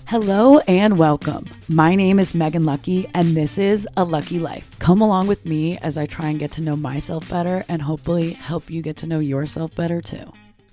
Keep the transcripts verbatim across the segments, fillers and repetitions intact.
Hello and welcome. My name is Megan Lucky, and this is A Lucky Life. Come along with me as I try and get to know myself better and hopefully help you get to know yourself better too.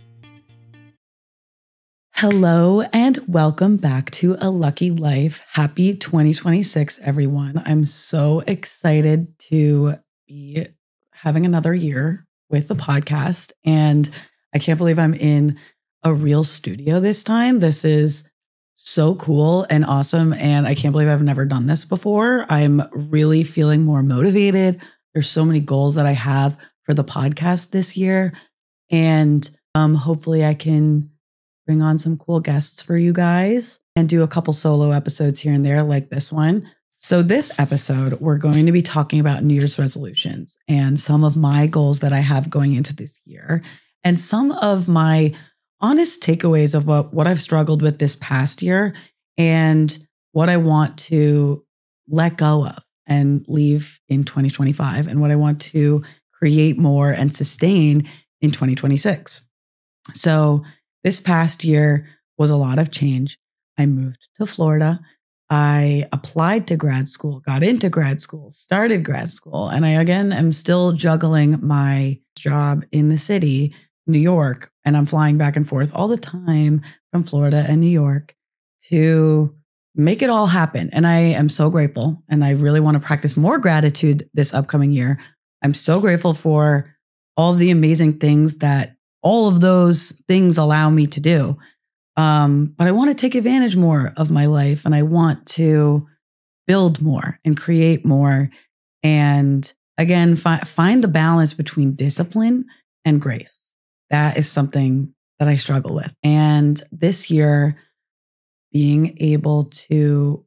Hello and welcome back to A Lucky Life. Happy twenty twenty-six, everyone. I'm so excited to be having another year with the podcast, and I can't believe I'm in a real studio this time. This is so cool and awesome. And I can't believe I've never done this before. I'm really feeling more motivated. There's so many goals that I have for the podcast this year. And um, hopefully I can bring on some cool guests for you guys and do a couple solo episodes here and there like this one. So this episode, we're going to be talking about New Year's resolutions and some of my goals that I have going into this year and some of my honest takeaways of what, what I've struggled with this past year and what I want to let go of and leave in twenty twenty-five and what I want to create more and sustain in twenty twenty-six. So this past year was a lot of change. I moved to Florida. I applied to grad school, got into grad school, started grad school, and I again am still juggling my job in the city, New York, and I'm flying back and forth all the time from Florida and New York to make it all happen. And I am so grateful. And I really want to practice more gratitude this upcoming year. I'm so grateful for all of the amazing things that all of those things allow me to do. Um, but I want to take advantage more of my life, and I want to build more and create more. And again, fi- find the balance between discipline and grace. That is something that I struggle with. And this year, being able to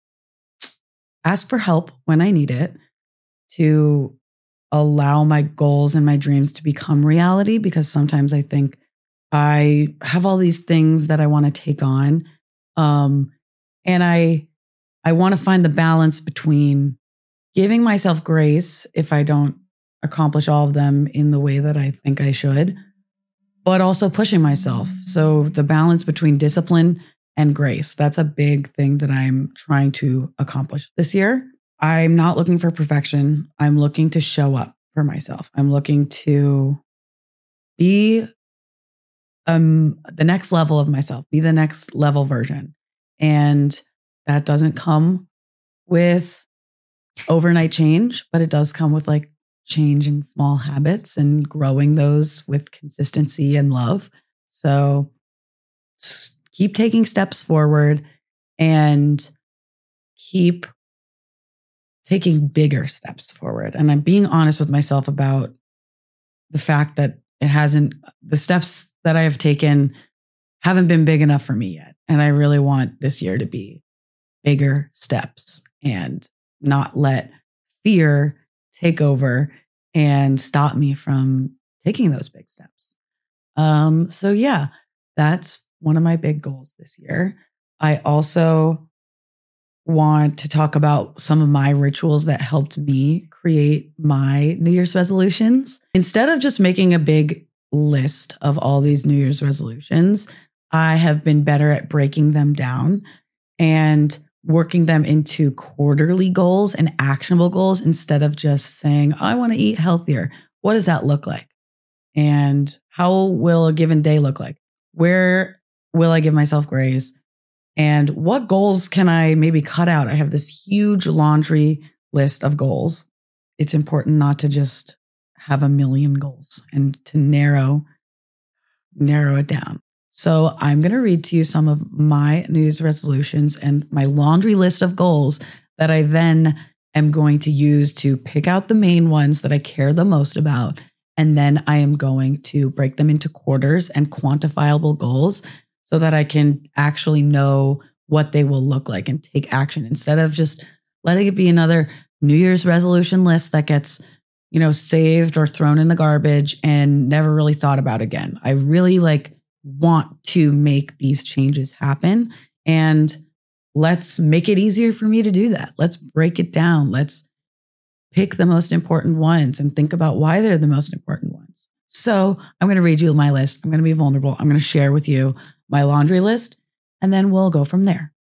ask for help when I need it, to allow my goals and my dreams to become reality, because sometimes I think I have all these things that I want to take on. Um, and I, I want to find the balance between giving myself grace if I don't accomplish all of them in the way that I think I should, but also pushing myself. So the balance between discipline and grace, that's a big thing that I'm trying to accomplish this year. I'm not looking for perfection. I'm looking to show up for myself. I'm looking to be um, the next level of myself, be the next level version. And that doesn't come with overnight change, but it does come with like change in small habits and growing those with consistency and love. So keep taking steps forward and keep taking bigger steps forward. And I'm being honest with myself about the fact that it hasn't, the steps that I have taken haven't been big enough for me yet. And I really want this year to be bigger steps and not let fear take over and stop me from taking those big steps. Um, so yeah, that's one of my big goals this year. I also want to talk about some of my rituals that helped me create my New Year's resolutions. Instead of just making a big list of all these New Year's resolutions, I have been better at breaking them down and working them into quarterly goals and actionable goals instead of just saying, I want to eat healthier. What does that look like? And how will a given day look like? Where will I give myself grace? And what goals can I maybe cut out? I have this huge laundry list of goals. It's important not to just have a million goals and to narrow, narrow it down. So I'm going to read to you some of my New Year's resolutions and my laundry list of goals that I then am going to use to pick out the main ones that I care the most about. And then I am going to break them into quarters and quantifiable goals so that I can actually know what they will look like and take action instead of just letting it be another New Year's resolution list that gets, you know, saved or thrown in the garbage and never really thought about again. I really like want to make these changes happen, and let's make it easier for me to do that. Let's break it down. Let's pick the most important ones and think about why they're the most important ones. So I'm going to read you my list. I'm going to be vulnerable. I'm going to share with you my laundry list, and then we'll go from there.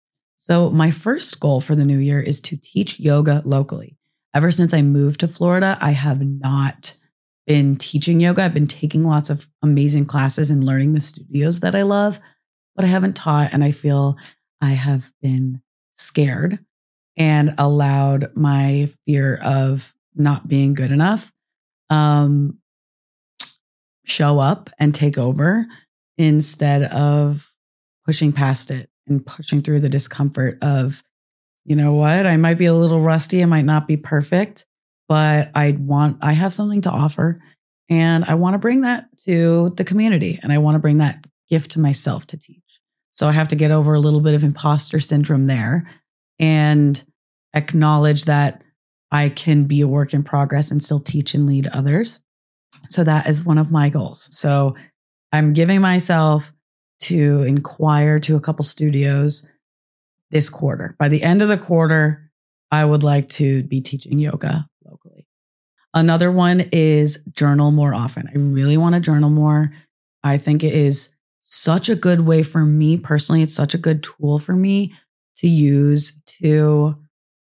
So, my first goal for the new year is to teach yoga locally. Ever since I moved to Florida, I have not been teaching yoga. I've been taking lots of amazing classes and learning the studios that I love, but I haven't taught. And I feel I have been scared and allowed my fear of not being good enough um, show up and take over instead of pushing past it and pushing through the discomfort of, you know what, I might be a little rusty, I might not be perfect, but I want, I have something to offer and I want to bring that to the community and I want to bring that gift to myself to teach. So I have to get over a little bit of imposter syndrome there and acknowledge that I can be a work in progress and still teach and lead others. So that is one of my goals. So I'm giving myself to inquire to a couple studios this quarter. By the end of the quarter, I would like to be teaching yoga locally. Another one is journal more often. I really want to journal more. I think it is such a good way for me personally. It's such a good tool for me to use to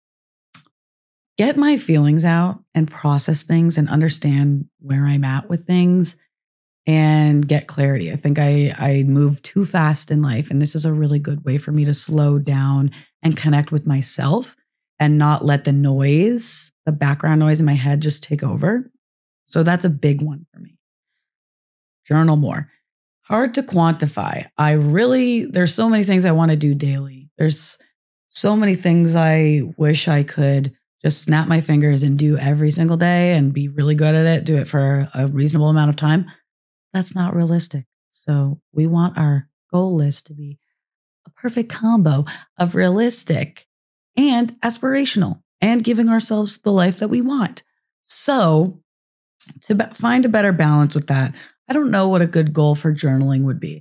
get my feelings out and process things and understand where I'm at with things and get clarity. I think I, I move too fast in life, and this is a really good way for me to slow down and connect with myself and not let the noise, the background noise in my head just take over. So that's a big one for me. Journal more. Hard to quantify. I really, there's so many things I want to do daily. There's so many things I wish I could just snap my fingers and do every single day and be really good at it, do it for a reasonable amount of time. That's not realistic. So we want our goal list to be a perfect combo of realistic and aspirational and giving ourselves the life that we want. So to be- find a better balance with that, I don't know what a good goal for journaling would be.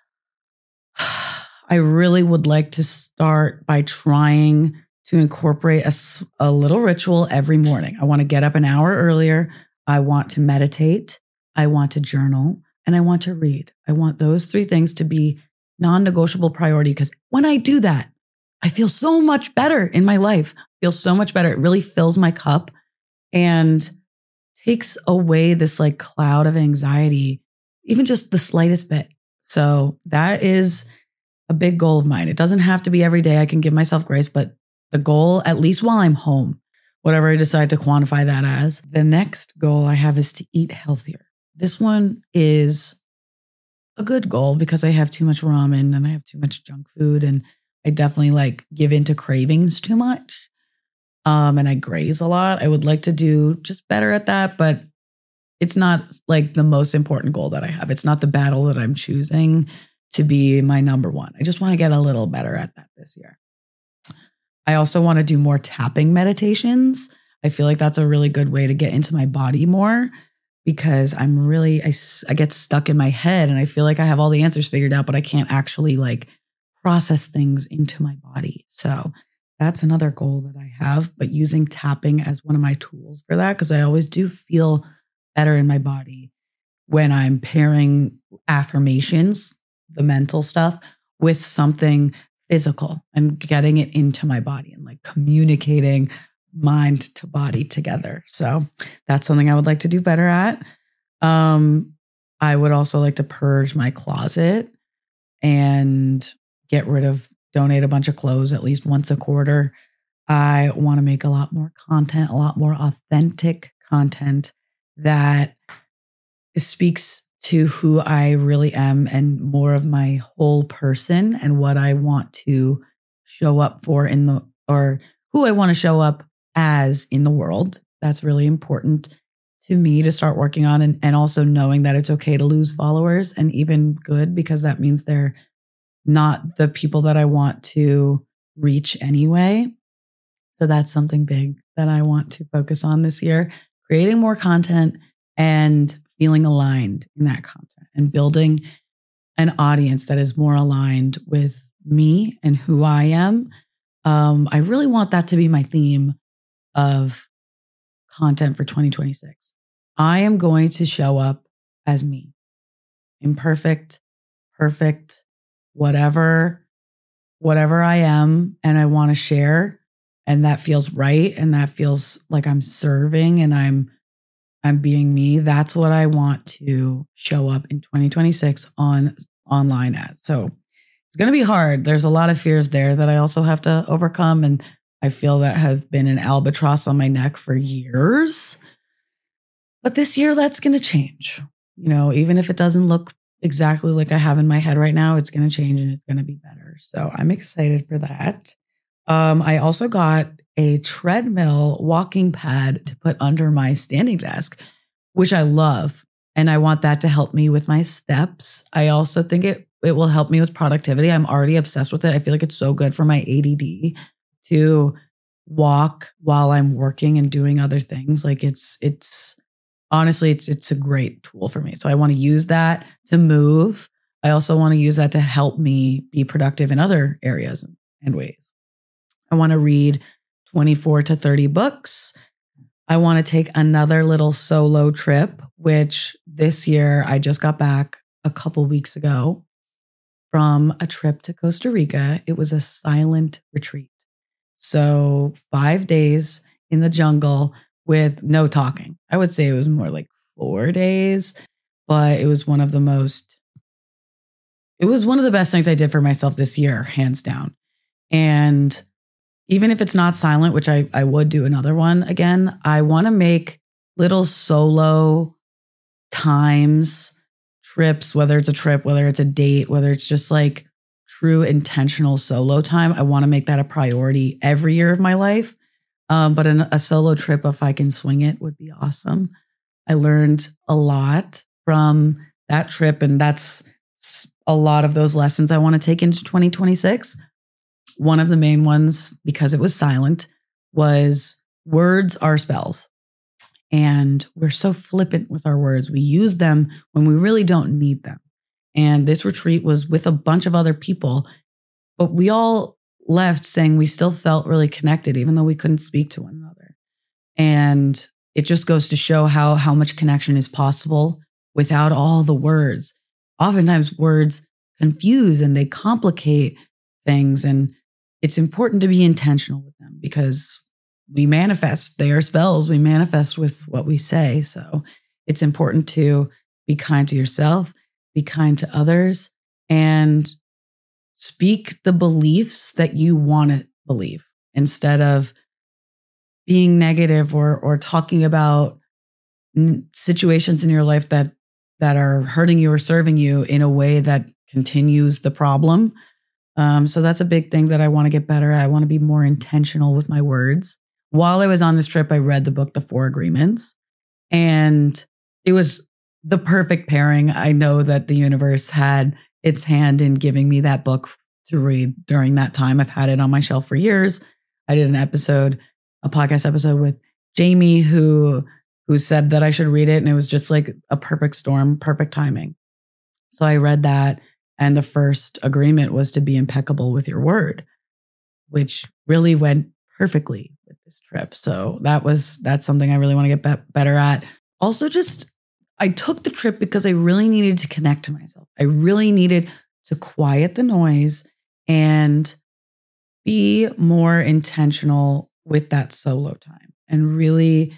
I really would like to start by trying to incorporate a, a little ritual every morning. I want to get up an hour earlier. I want to meditate. I want to journal, and I want to read. I want those three things to be non-negotiable priority because when I do that, I feel so much better in my life. I feel so much better. It really fills my cup and takes away this like cloud of anxiety, even just the slightest bit. So that is a big goal of mine. It doesn't have to be every day. I can give myself grace, but the goal, at least while I'm home, whatever I decide to quantify that as, the next goal I have is to eat healthier. This one is a good goal because I have too much ramen and I have too much junk food and I definitely like give into cravings too much. Um, and I graze a lot. I would like to do just better at that, but it's not like the most important goal that I have. It's not the battle that I'm choosing to be my number one. I just want to get a little better at that this year. I also want to do more tapping meditations. I feel like that's a really good way to get into my body more because I'm really, I, I get stuck in my head and I feel like I have all the answers figured out, but I can't actually like process things into my body. So that's another goal that I have, but using tapping as one of my tools for that, because I always do feel better in my body when I'm pairing affirmations, the mental stuff, with something physical and getting it into my body and like communicating mind to body together. So that's something I would like to do better at. Um, I would also like to purge my closet and get rid of, donate a bunch of clothes at least once a quarter. I want to make a lot more content, a lot more authentic content that speaks to who I really am and more of my whole person and what I want to show up for in the, or who I want to show up as in the world. That's really important to me to start working on, and, and also knowing that it's okay to lose followers and even good, because that means they're not the people that I want to reach anyway. So that's something big that I want to focus on this year, creating more content and feeling aligned in that content and building an audience that is more aligned with me and who I am. Um, I really want that to be my theme of content for twenty twenty-six. I am going to show up as me, imperfect, perfect, whatever whatever I am and I want to share, and that feels right, and that feels like I'm serving and I'm I'm being me. That's what I want to show up in twenty twenty-six on online as. So it's going to be hard. There's a lot of fears there that I also have to overcome, and I feel that have been an albatross on my neck for years. But this year, that's going to change. You know, even if it doesn't look exactly like I have in my head right now, it's going to change and it's going to be better. So I'm excited for that. Um, I also got a treadmill walking pad to put under my standing desk, which I love. And I want that to help me with my steps. I also think it, it will help me with productivity. I'm already obsessed with it. I feel like it's so good for my A D D to walk while I'm working and doing other things. Like it's, it's honestly, it's, it's a great tool for me. So I want to use that to move. I also want to use that to help me be productive in other areas and ways. I want to read twenty-four to thirty books. I want to take another little solo trip, which this year I just got back a couple weeks ago from a trip to Costa Rica. It was a silent retreat. So five days in the jungle with no talking. I would say it was more like four days, but it was one of the most, it was one of the best things I did for myself this year, hands down. And even if it's not silent, which I, I would do another one again, I want to make little solo times, trips, whether it's a trip, whether it's a date, whether it's just like true intentional solo time. I want to make that a priority every year of my life. Um, but an, a solo trip, if I can swing it, would be awesome. I learned a lot from that trip, and that's a lot of those lessons I want to take into twenty twenty-six. One of the main ones, because it was silent, was words are spells. And we're so flippant with our words. We use them when we really don't need them. And this retreat was with a bunch of other people, but we all left saying we still felt really connected, even though we couldn't speak to one another. And it just goes to show how, how much connection is possible without all the words. Oftentimes words confuse and they complicate things. And it's important to be intentional with them because we manifest. They are spells. We manifest with what we say. So it's important to be kind to yourself, be kind to others, and speak the beliefs that you want to believe instead of being negative or or talking about situations in your life that that are hurting you or serving you in a way that continues the problem. Um, so that's a big thing that I want to get better at. I want to be more intentional with my words. While I was on this trip, I read the book, The Four Agreements, and it was the perfect pairing. I know that the universe had its hand in giving me that book to read during that time. I've had it on my shelf for years. I did an episode, a podcast episode with Jamie, who, who said that I should read it. And it was just like a perfect storm, perfect timing. So I read that. And the first agreement was to be impeccable with your word, which really went perfectly with this trip. So that was, that's something I really want to get be- better at. Also, just, I took the trip because I really needed to connect to myself. I really needed to quiet the noise and be more intentional with that solo time and really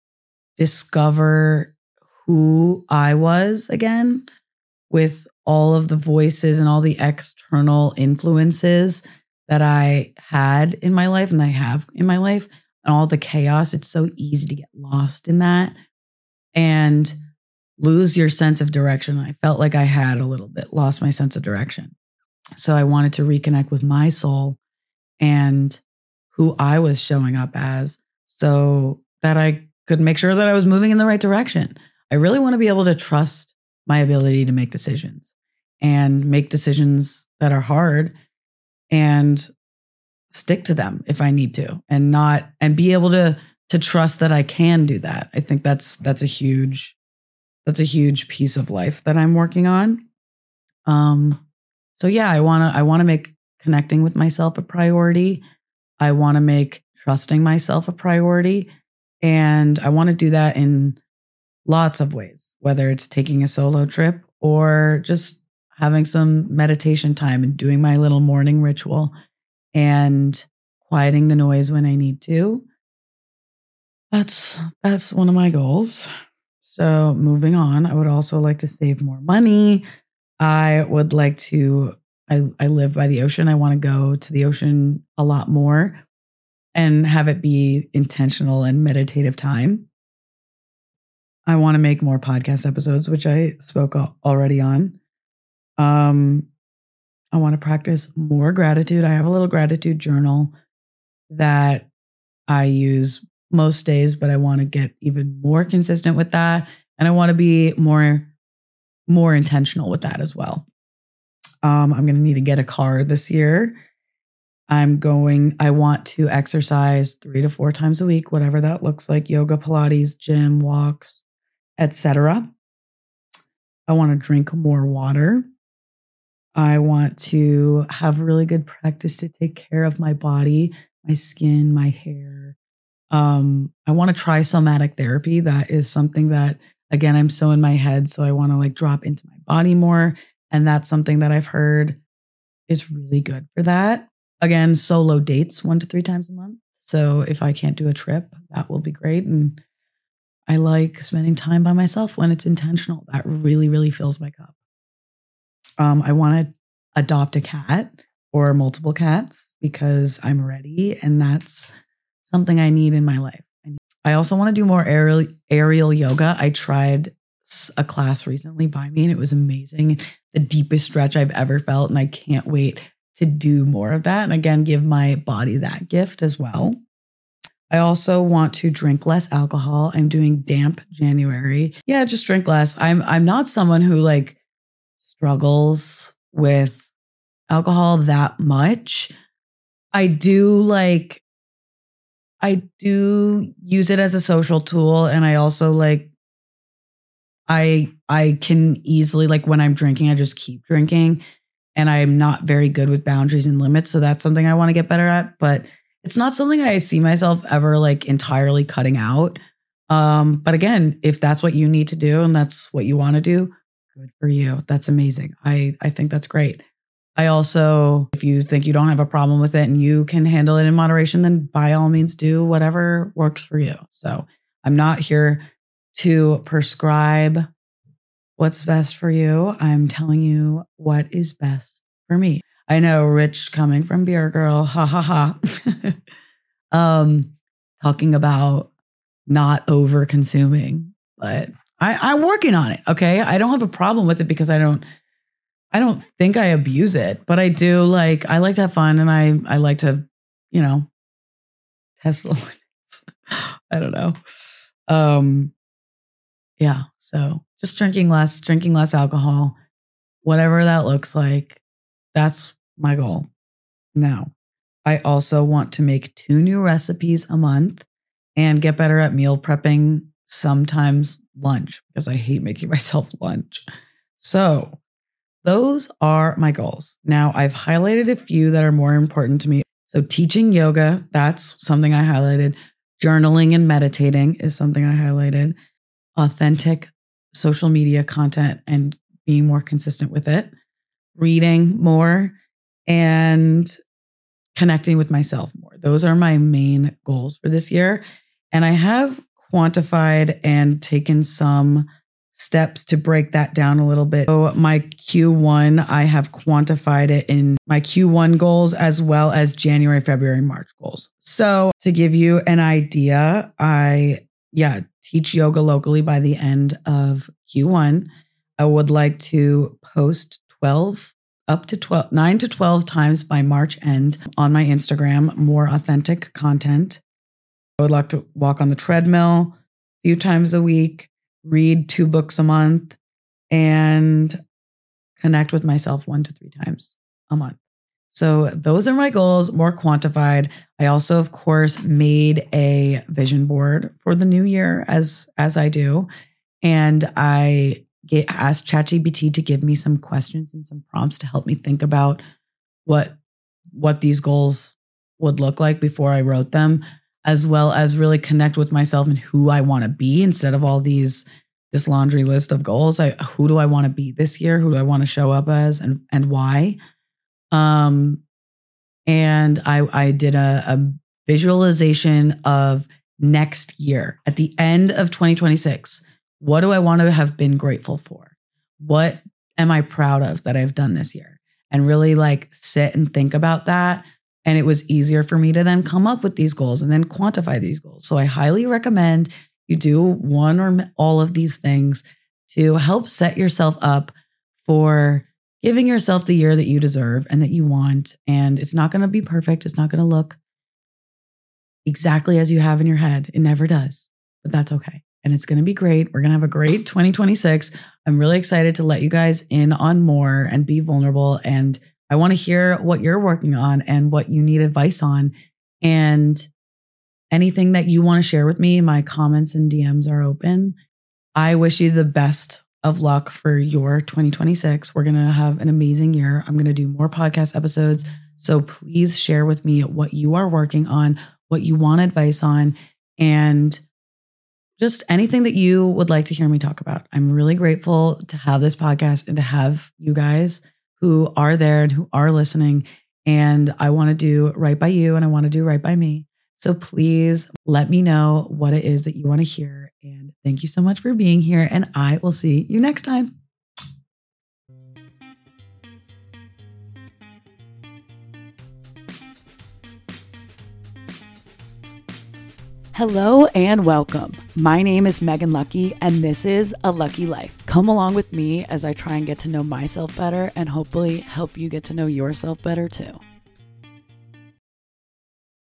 discover who I was again with all of the voices and all the external influences that I had in my life and I have in my life and all the chaos. It's so easy to get lost in that and lose your sense of direction. I felt like I had a little bit lost my sense of direction. So I wanted to reconnect with my soul and who I was showing up as so that I could make sure that I was moving in the right direction. I really want to be able to trust my ability to make decisions and make decisions that are hard and stick to them if I need to and not, and be able to, to trust that I can do that. I think that's, that's a huge, that's a huge piece of life that I'm working on. Um, so yeah, I want to, I want to make connecting with myself a priority. I want to make trusting myself a priority. And I want to do that in lots of ways, whether it's taking a solo trip or just having some meditation time and doing my little morning ritual and quieting the noise when I need to. That's that's one of my goals. So moving on, I would also like to save more money. I would like to, I, I live by the ocean. I want to go to the ocean a lot more and have it be intentional and meditative time. I want to make more podcast episodes, which I spoke already on. Um, I want to practice more gratitude. I have a little gratitude journal that I use most days, but I want to get even more consistent with that. And I want to be more, more intentional with that as well. Um, I'm going to need to get a car this year. I'm going, I want to exercise three to four times a week, whatever that looks like, yoga, Pilates, gym, walks, et cetera. I want to drink more water. I want to have really good practice to take care of my body, my skin, my hair. Um, I want to try somatic therapy. That is something that, again, I'm so in my head. So I want to like drop into my body more. And that's something that I've heard is really good for that. Again, solo dates one to three times a month. So if I can't do a trip, that will be great. And I like spending time by myself when it's intentional. That really, really fills my cup. Um, I want to adopt a cat or multiple cats because I'm ready. And that's something I need in my life. I also want to do more aerial, aerial yoga. I tried a class recently by me and it was amazing. The deepest stretch I've ever felt. And I can't wait to do more of that. And again, give my body that gift as well. I also want to drink less alcohol. I'm doing damp January. Yeah, just drink less. I'm I'm not someone who like struggles with alcohol that much. I do like I do use it as a social tool. And I also like, I, I can easily, like when I'm drinking, I just keep drinking and I'm not very good with boundaries and limits. So that's something I want to get better at, but it's not something I see myself ever like entirely cutting out. Um, but again, if that's what you need to do and that's what you want to do, good for you. That's amazing. I, I think that's great. I also, if you think you don't have a problem with it and you can handle it in moderation, then by all means do whatever works for you. So I'm not here to prescribe what's best for you. I'm telling you what is best for me. I know, Rich coming from Beer Girl, ha ha ha. um, talking about not over consuming, but I, I'm working on it. Okay. I don't have a problem with it because I don't I don't think I abuse it, but I do like, I like to have fun and I, I like to, you know, test the limits. I don't know. Um, yeah. So just drinking less, drinking less alcohol, whatever that looks like. That's my goal. Now, I also want to make two new recipes a month and get better at meal prepping, sometimes lunch, because I hate making myself lunch. So those are my goals. Now, I've highlighted a few that are more important to me. So teaching yoga, that's something I highlighted. Journaling and meditating is something I highlighted. Authentic social media content and being more consistent with it. Reading more and connecting with myself more. Those are my main goals for this year. And I have quantified and taken some steps to break that down a little bit. So my Q one, I have quantified it in my Q one goals as well as January, February, March goals. So to give you an idea, I, yeah, teach yoga locally by the end of Q one. I would like to post twelve, up to twelve, nine to twelve times by March end on my Instagram, more authentic content. I would like to walk on the treadmill a few times a week, read two books a month, and connect with myself one to three times a month. So those are my goals, more quantified. I also, of course, made a vision board for the new year as, as I do. And I get asked ChatGPT to give me some questions and some prompts to help me think about what, what these goals would look like before I wrote them, as well as really connect with myself and who I want to be instead of all these this laundry list of goals. I, who do I want to be this year? Who do I want to show up as, and and why? Um, and I I did a, a visualization of next year at the end of twenty twenty-six. What do I want to have been grateful for? What am I proud of that I've done this year? And really like sit and think about that. And it was easier for me to then come up with these goals and then quantify these goals. So I highly recommend you do one or all of these things to help set yourself up for giving yourself the year that you deserve and that you want. And it's not going to be perfect. It's not going to look exactly as you have in your head. It never does, but that's okay. And it's going to be great. We're going to have a great twenty twenty-six. I'm really excited to let you guys in on more and be vulnerable. And I want to hear what you're working on and what you need advice on. And anything that you want to share with me, my comments and D Ms are open. I wish you the best of luck for your twenty twenty-six. We're going to have an amazing year. I'm going to do more podcast episodes. So please share with me what you are working on, what you want advice on, and just anything that you would like to hear me talk about. I'm really grateful to have this podcast and to have you guys who are there and who are listening. And I want to do right by you and I want to do right by me. So please let me know what it is that you want to hear. And thank you so much for being here. And I will see you next time. Hello and welcome. My name is Megan Lucky, and this is A Lucky Life. Come along with me as I try and get to know myself better and hopefully help you get to know yourself better too.